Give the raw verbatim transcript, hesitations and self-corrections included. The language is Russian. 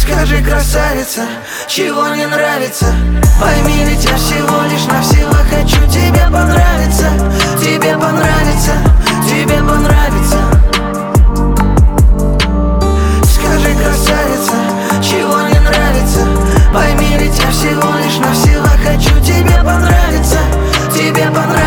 Скажи, красавица, чего не нравится? Пойми, ведь я всего лишь навсего хочу тебе понравиться. Тебе понравится, тебе понравится. Скажи, красавица, чего не нравится? Пойми, ведь я всего лишь навсего хочу тебе понравиться. Тебе понравится.